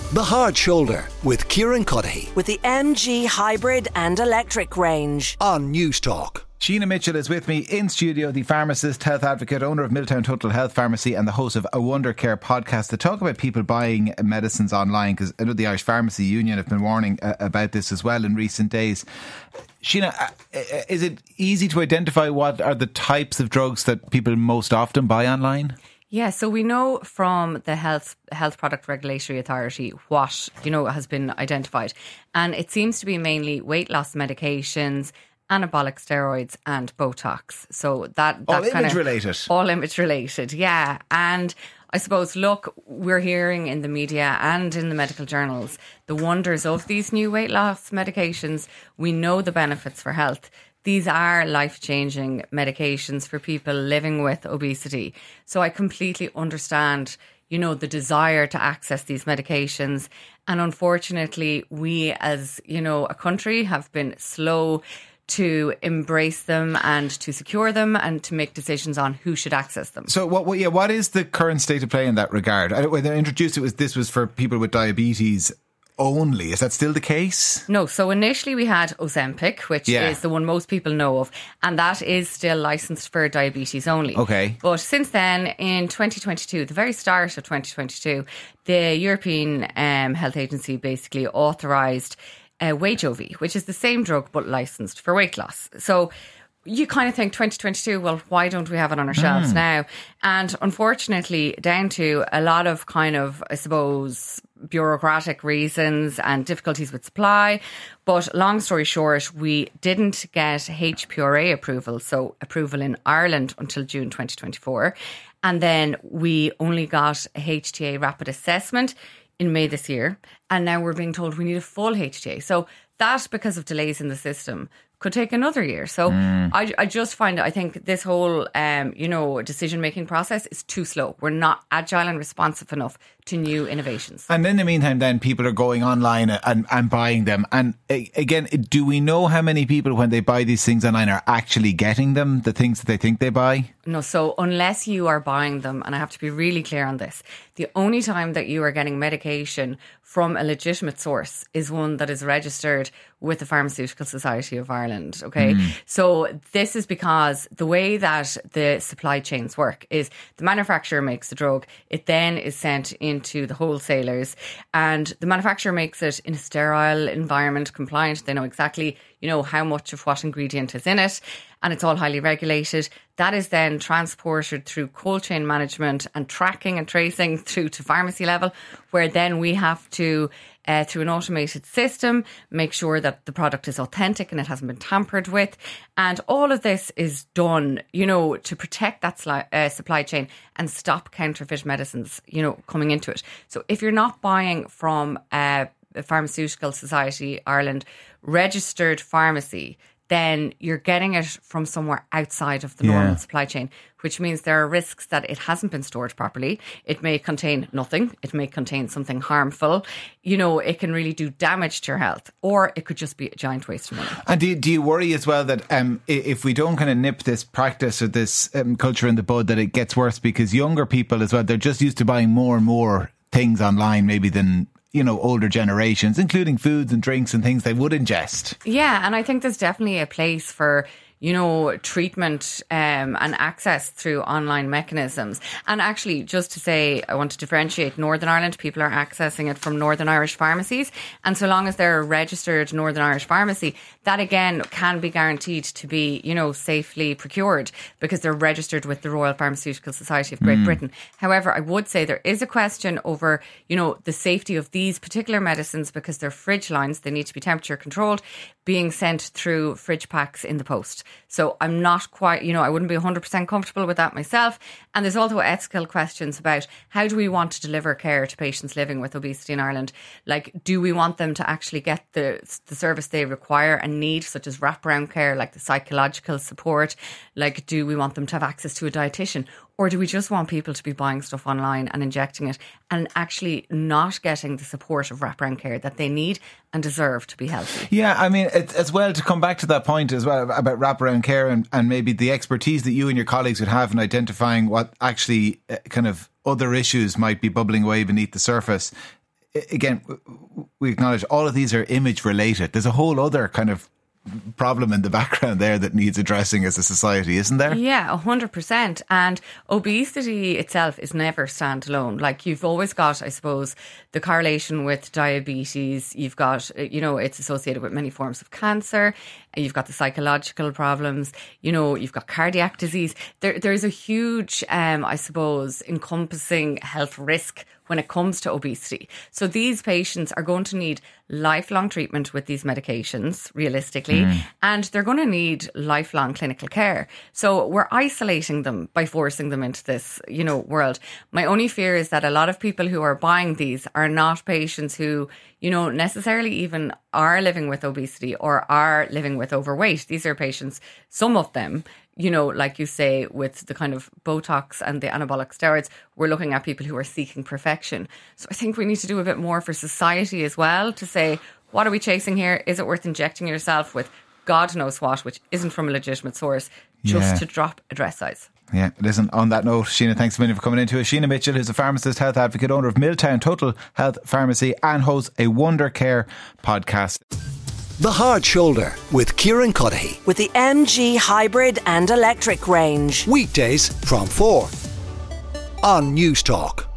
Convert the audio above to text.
The Hard Shoulder with Kieran Cuddihy with the MG Hybrid and Electric range on News Talk. Sheena Mitchell is with me in studio, the pharmacist, health advocate, owner of Middletown Total Health Pharmacy and the host of A Wonder Care podcast to talk about people buying medicines online, because I know the Irish Pharmacy Union have been warning about this as well in recent days. Sheena, is it easy to identify what are the types of drugs that people most often buy online? Yeah, so we know from the Health Product Regulatory Authority what, has been identified. And it seems to be mainly weight loss medications, anabolic steroids and Botox. So that's all image related. All image related, yeah. And I suppose, look, we're hearing in the media and in the medical journals the wonders of these new weight loss medications. We know the benefits for health. These are life-changing medications for people living with obesity. So I completely understand, the desire to access these medications. And unfortunately, we as, a country have been slow to embrace them and to secure them and to make decisions on who should access them. So what is the current state of play in that regard? When they introduced it, this was for people with diabetes only. Is that still the case? No. So initially we had Ozempic, which is the one most people know of, and that is still licensed for diabetes only. Okay. But since then, in 2022, the very start of 2022, the European Health Agency basically authorised Wegovy, which is the same drug but licensed for weight loss. So you kind of think 2022, well, why don't we have it on our shelves now? And unfortunately, down to a lot of bureaucratic reasons and difficulties with supply. But long story short, we didn't get HPRA approval, so approval in Ireland until June 2024. And then we only got a HTA rapid assessment in May this year. And now we're being told we need a full HTA. So that, because of delays in the system, could take another year. So I just find, I think this whole, decision-making process is too slow. We're not agile and responsive enough to new innovations. And in the meantime, then people are going online and buying them. And again, do we know how many people, when they buy these things online, are actually getting them, the things that they think they buy? No, so unless you are buying them, and I have to be really clear on this, the only time that you are getting medication from a legitimate source is one that is registered with the Pharmaceutical Society of Ireland, okay? So this is because the way that the supply chains work is the manufacturer makes the drug, it then is sent into the wholesalers, and the manufacturer makes it in a sterile environment, compliant. They know exactly, how much of what ingredient is in it, and it's all highly regulated. That is then transported through cold chain management and tracking and tracing through to pharmacy level, where then we have to, through an automated system, make sure that the product is authentic and it hasn't been tampered with. And all of this is done, to protect that supply chain and stop counterfeit medicines, coming into it. So if you're not buying from a Pharmaceutical Society Ireland registered pharmacy, then you're getting it from somewhere outside of the normal supply chain, which means there are risks that it hasn't been stored properly. It may contain nothing. It may contain something harmful. It can really do damage to your health, or it could just be a giant waste of money. And do you worry as well that if we don't kind of nip this practice or this culture in the bud, that it gets worse, because younger people as well, they're just used to buying more and more things online maybe than older generations, including foods and drinks and things they would ingest. Yeah, and I think there's definitely a place for treatment and access through online mechanisms. And actually, just to say, I want to differentiate Northern Ireland. People are accessing it from Northern Irish pharmacies. And so long as they're a registered Northern Irish pharmacy, that again can be guaranteed to be, safely procured because they're registered with the Royal Pharmaceutical Society of Great Britain. However, I would say there is a question over, the safety of these particular medicines, because they're fridge lines, they need to be temperature controlled, being sent through fridge packs in the post. So I'm not quite, I wouldn't be 100% comfortable with that myself. And there's also ethical questions about how do we want to deliver care to patients living with obesity in Ireland? Like, do we want them to actually get the service they require and need, such as wraparound care, like the psychological support? Like, do we want them to have access to a dietitian? Or do we just want people to be buying stuff online and injecting it and actually not getting the support of wraparound care that they need and deserve to be healthy? Yeah, I mean, it's, as well, to come back to that point as well about wraparound care and maybe the expertise that you and your colleagues would have in identifying what actually kind of other issues might be bubbling away beneath the surface. again, we acknowledge all of these are image related. There's a whole other kind of problem in the background there that needs addressing as a society, isn't there? Yeah, 100%. And obesity itself is never standalone. Like, you've always got, I suppose, the correlation with diabetes. You've got, it's associated with many forms of cancer. You've got the psychological problems. You've got cardiac disease. There's a huge, I suppose, encompassing health risk when it comes to obesity. So these patients are going to need lifelong treatment with these medications, realistically, and they're going to need lifelong clinical care. So we're isolating them by forcing them into this, world. My only fear is that a lot of people who are buying these are not patients who, necessarily even are living with obesity or are living with overweight. These are patients, some of them, like you say, with the kind of Botox and the anabolic steroids, we're looking at people who are seeking perfection. So I think we need to do a bit more for society as well to say, what are we chasing here? Is it worth injecting yourself with God knows what, which isn't from a legitimate source, just to drop a dress size? Yeah, listen, on that note, Sheena, thanks a million for coming into us. Sheena Mitchell, who's a pharmacist, health advocate, owner of Milltown Total Health Pharmacy, and hosts a Wonder Care podcast. The Hard Shoulder with Kieran Cuddihy. With the MG hybrid and electric range. Weekdays from 4 on News Talk.